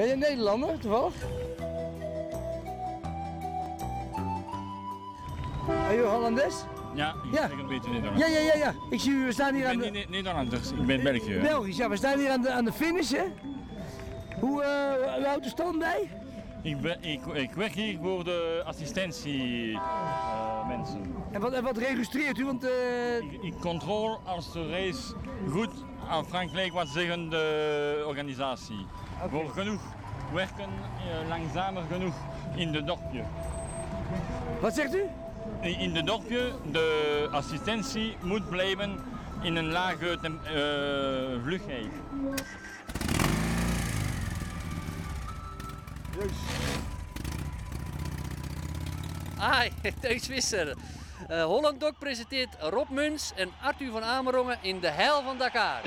Ben je Nederlander, toevallig? Ben je Hollandes? Ja, ik spreek een beetje Nederlands. Ja. Ik zie u, we staan hier aan de... Ik ben niet Nederlanders, ik ben België. Belgisch, ja. We staan hier aan de finish, hè? Hoe houdt de stand bij? Ik werk hier voor de assistentie mensen. En wat registreert u? Want, Ik controle als de race goed afhankelijk wat zeggen de organisatie. Voor genoeg werken langzamer genoeg in de dorpje. Wat zegt u? In de dorpje, de assistentie moet blijven in een lage vlugheid. Hi, Teus Visser. Holland Doc presenteert Rob Muns en Arthur van Amerongen in de hel van Dakar.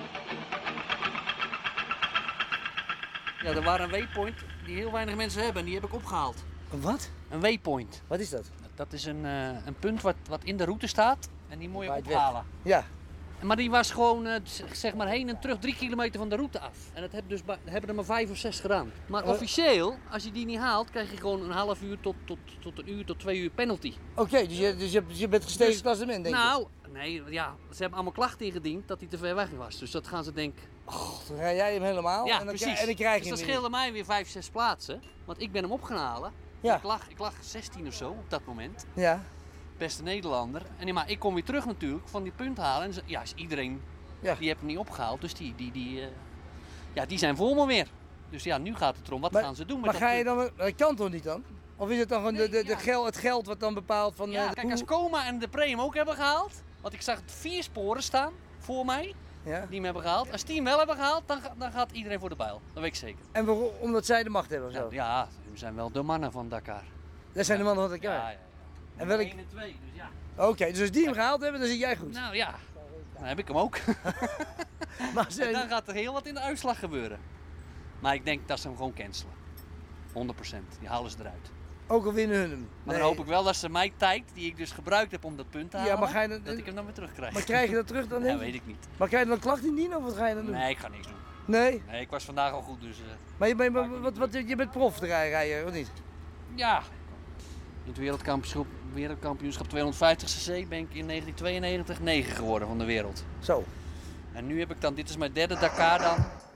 Ja, er waren een waypoint die heel weinig mensen hebben en die heb ik opgehaald. Een wat? Een waypoint. Wat is dat? Dat is een punt wat in de route staat en die moet je ophalen. Ja. Maar die was gewoon zeg maar heen en terug 3 kilometer van de route af. En dat hebben er maar 5 of 6 gedaan. Maar officieel, als je die niet haalt, krijg je gewoon een half uur tot een uur tot 2 uur penalty. Oké, dus je bent gestegen klassement, denk ik? Nou, nee, ja, ze hebben allemaal klachten ingediend dat hij te ver weg was. Dus dat gaan ze denken. Dan rij jij hem helemaal Ja, en dan precies. en dan krijg je dus dat hem scheelde mij weer 5, 6 plaatsen. Want ik ben hem op gaan halen. Ja. Ik lag 16 of zo op dat moment. Ja. Beste Nederlander. En maar ik kom weer terug natuurlijk van die punt halen. En ja, is iedereen die heeft hem niet opgehaald. Dus die zijn voor me weer. Dus ja, nu gaat het erom. Wat gaan ze doen met maar dat ga je punt? dan, dat kan toch niet dan? Of is het dan gewoon het geld wat dan bepaalt van... Ja, kijk, als Coma en de Pre hem ook hebben gehaald. Want ik zag 4 sporen staan voor mij. Ja. Die hem hebben gehaald. Als die hem wel hebben gehaald, dan gaat iedereen voor de bijl. Dat weet ik zeker. En waarom? Omdat zij de macht hebben of zo? Ja, ze zijn wel de mannen van Dakar. Dat zijn de mannen van Dakar? Ja. En welk... 1 en 2, dus ja. Oké, dus als die hem gehaald hebben, dan zit jij goed? Nou ja, dan heb ik hem ook. Maar en dan gaat er heel wat in de uitslag gebeuren. Maar ik denk dat ze hem gewoon cancelen. 100%. Die halen ze eruit. Ook al winnen hun hem? Maar dan hoop ik wel dat ze mijn tijd, die ik dus gebruikt heb om dat punt te halen, Ja, maar ga je dan... dat ik hem dan weer terugkrijg. Maar krijg je dat terug dan? Ja, weet ik niet. Maar krijg je dan klacht indienen of wat ga je dan doen? Nee, ik ga niks doen. Nee? Nee, ik was vandaag al goed, dus... Maar je bent prof te rijden, of niet? Ja. In het wereldkampioenschap 250cc ben ik in 1992 9 geworden van de wereld. Zo. En nu heb ik dan, dit is mijn 3e Dakar dan.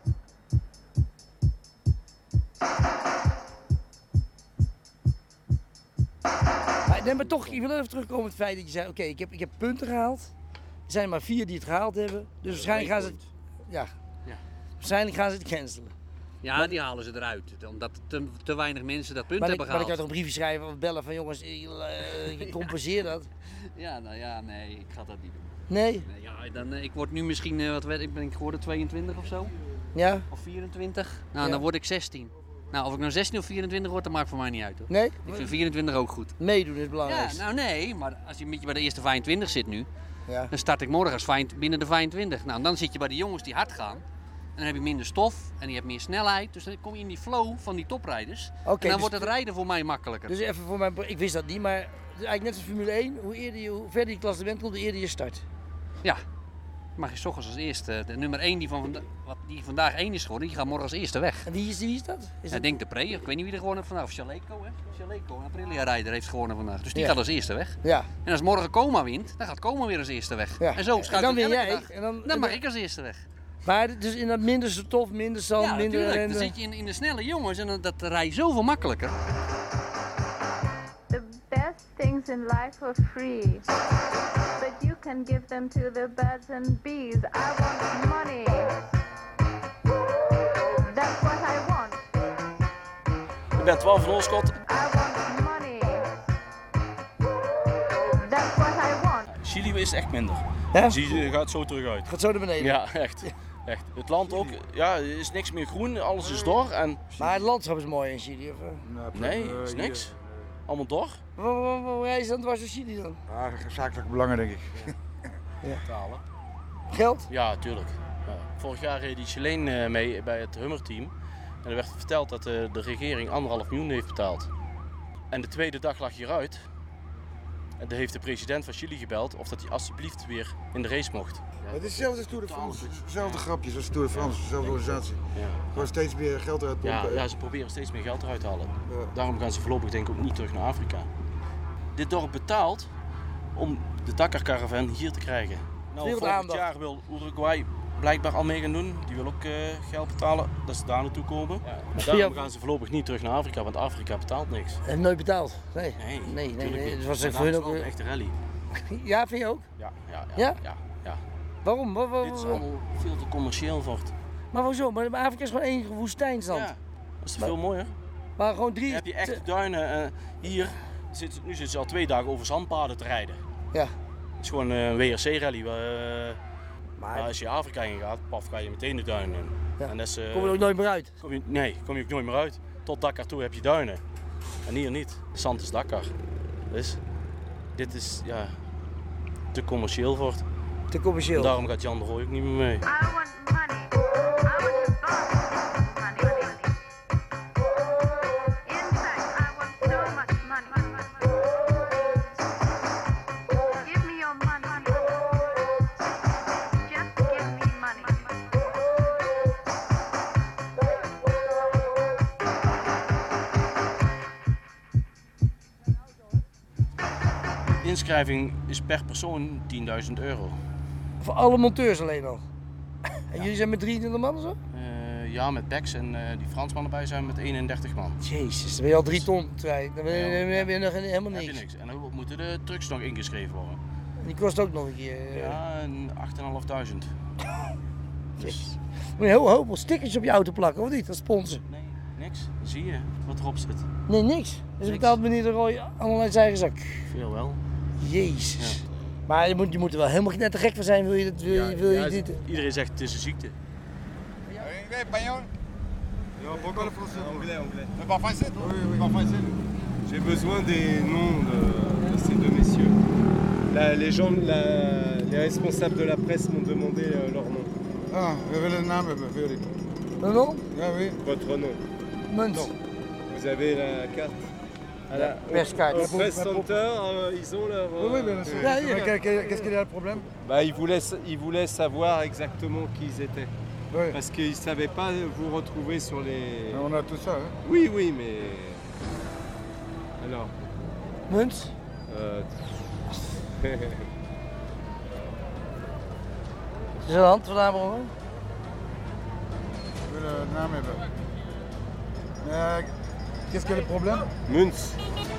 Maar toch, ik wil even terugkomen op het feit dat je zei, oké, ik heb punten gehaald. Er zijn maar 4 die het gehaald hebben. Dus waarschijnlijk gaan ze het... Ja. Waarschijnlijk gaan ze het cancelen. Ja, die halen ze eruit. Omdat te weinig mensen dat punt hebben gehaald. Maar ik kan toch een briefje schrijven of bellen van jongens, ik compenseer dat. Ja, nou ja, nee, ik ga dat niet doen. Nee? Ja, ik word nu misschien, ik ben geworden 22 of zo. Ja? Of 24. Nou, dan word ik 16. Nou, of ik nou 16 of 24 word, dat maakt voor mij niet uit hoor. Nee? Ik vind 24 ook goed. Meedoen is het belangrijkste. Ja, nou nee, maar als je een beetje bij de eerste 25 zit nu, ja. Dan start ik morgen als binnen de 25. Nou, dan zit je bij de jongens die hard gaan. En dan heb je minder stof en je hebt meer snelheid. Dus dan kom je in die flow van die toprijders. En dan dus wordt het rijden voor mij makkelijker. Dus even voor mij, ik wist dat niet, maar het is eigenlijk net als Formule 1. Hoe verder je klassement komt, hoe eerder je start. Ja, mag je 's ochtends als eerste. De nummer 1 die vandaag 1 is geworden, die gaat morgen als eerste weg. En wie is dat? Ik denk de Pre, ik weet niet wie er gewonnen heeft vandaag. Of Chaleco, hè? Chaleco, een Aprilia-rijder heeft gewonnen vandaag. Dus die gaat als eerste weg. Ja. En als morgen Coma wint, dan gaat Coma weer als eerste weg. Ja. En zo en dan win jij. Dan mag ik als eerste weg. Maar dus in dat minder stof, minder zand, minder ellende. Dan zit je in de snelle jongens en dat rij je zoveel makkelijker. The best things in life are free, but you can give them to the birds and bees. I want money. That's what I want. Ik ben Twan van Olskot. I want money. That's what I want. Chili is echt minder. Ja? Je gaat zo terug uit. Gaat zo naar beneden. Ja, echt. Echt. Het land ook, ja, er is niks meer groen, alles is dor. En... Maar het landschap is mooi in Chili, of? Nee, is niks. Allemaal dor. Waar reizen ze dan dwars door Chili dan? Ja, zakelijke belangen denk ik. Betalen. Geld? Ja, tuurlijk. Ja. Vorig jaar reed die Chileen mee bij het Hummer-team. En er werd verteld dat de regering 1,5 miljoen heeft betaald. En de tweede dag lag je eruit. En daar heeft de president van Chili gebeld of dat hij alsjeblieft weer in de race mocht. Het is hetzelfde als Tour de France. Hetzelfde grapjes als Tour de France, dezelfde organisatie. Ja. Gewoon steeds meer geld eruit pompen. Ja, ze proberen steeds meer geld eruit te halen. Ja. Daarom gaan ze voorlopig denk ik ook niet terug naar Afrika. Dit dorp betaalt om de Dakar-caravan hier te krijgen. Nou, Veel volgend aandacht. jaar wil Uruguay blijkbaar al mee gaan doen. Die wil ook geld betalen dat ze daar naartoe komen. Maar daarom gaan ze voorlopig niet terug naar Afrika, want Afrika betaalt niks. Heb nooit betaald? Nee. Nee, natuurlijk niet. Het was Maar echt daar voor is hun wel ook... een echte rally. Ja, vind je ook? Ja? Ja? Ja. Waarom? Dit is allemaal veel te commercieel voor het. Maar hoezo? Maar Afrika is gewoon één woestijnstand. Ja, dat is veel mooier. Maar gewoon 3... Dan heb je echte duinen. Hier nu zitten ze al 2 dagen over zandpaden te rijden. Ja. Het is gewoon een WRC-rally. Maar Als je Afrika in gaat, paf, ga je meteen de duinen in. Ja. En dat is, kom je er ook nooit meer uit. kom je ook nooit meer uit. Tot Dakar toe heb je duinen. En hier niet. De zand is Dakar. Dus dit is te commercieel voor het. Te commercieel. En daarom gaat Jan de Rooij ook niet meer mee. I want money. I want your money. In fact, I want so much money. Give me your money. Just give me money. De inschrijving is per persoon €10.000. Voor alle monteurs alleen al. En jullie zijn met 23 man of zo? Ja, met Bex en die Fransman erbij zijn we met 31 man. Jezus, dan ben je al 3 ton kwijt. Dan heb je nog helemaal Dan heb je niks. niks. En dan moeten de trucks nog ingeschreven worden. Die kost ook nog een keer. Ja, en 8.500. Jezus. Moet je heel hoop stickers op je auto plakken, of niet? Als sponsor. Nee, niks. Dan zie je wat erop zit. Nee, niks. Dus betaalt meneer de Roy allemaal uit zijn eigen zak. Veel wel. Jezus. Maar je moet er wel helemaal net te gek van zijn, wil je dit? Iedereen zegt het is een ziekte. J'ai besoin des noms de ces deux messieurs. Les responsables de la presse m'ont demandé leur nom. Ah, we willen een naam hebben, wil ik. Een nom? Ja, oui. Votre nom. Munt. Vous avez la carte. Perskaart. Au press center, ils ont leur. Oui, bien sûr. Ja, hier. Qu'est-ce qu'il y a le problème? Bah, ils voulaient savoir exactement qui ils étaient. Oui. Parce qu'ils ne savaient pas vous retrouver sur les. On a tout ça, hein. Oui, mais. Alors. Munt. Is er een hand vandaan begonnen? We willen een naam hebben. Qu'est-ce qu'il y a le problème? Muns.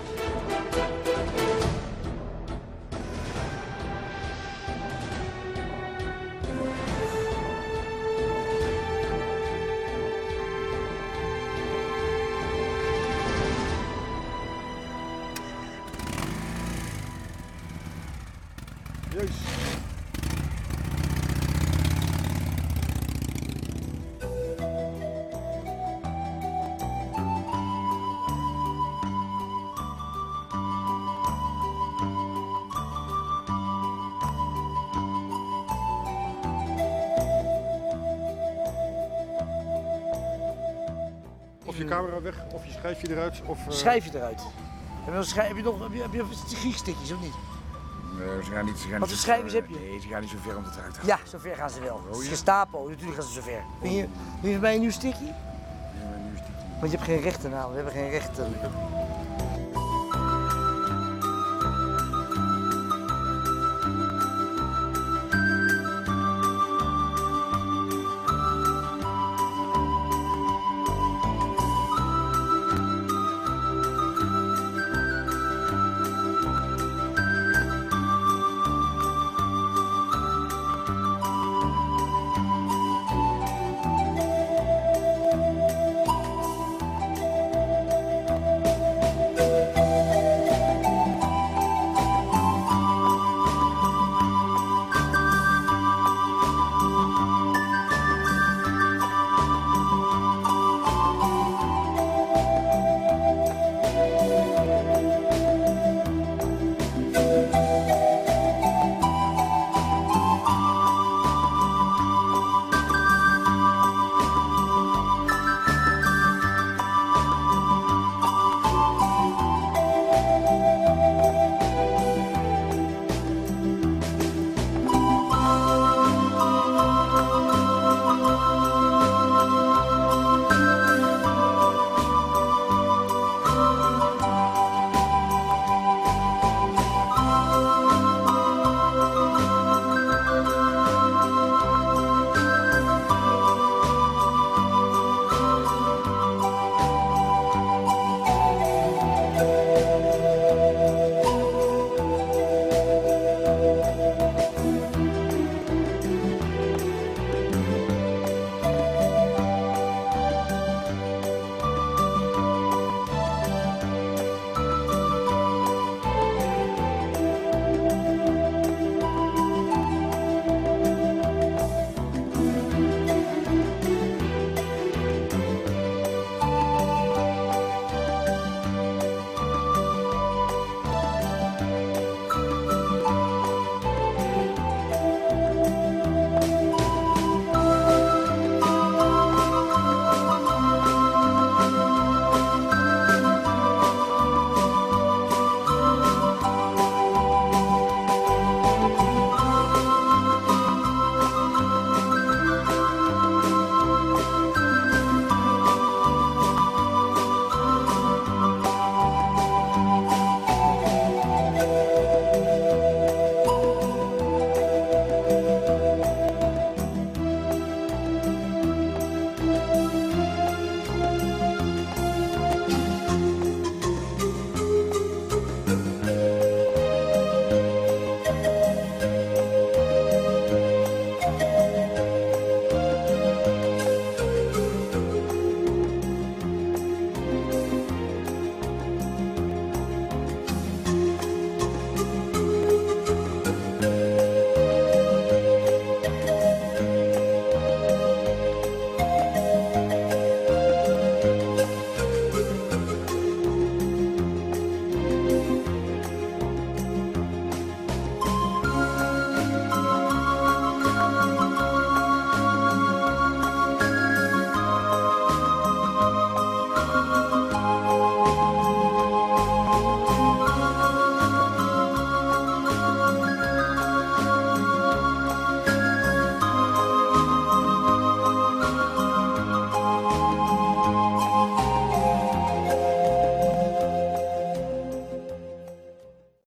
Of je camera weg, of je schijf je eruit, of... Schrijf je eruit. Heb je giegstickjes of niet? Nee, ze gaan niet... Wat voor schrijvers heb je? Nee, ze gaan niet zo ver om het eruit te gaan. Ja, zover gaan ze wel. Het is Gestapo, natuurlijk gaan ze zover. Wil je bij een nieuw stickje? Ja, nu is het- Want je hebt geen rechten aan, we hebben geen rechten.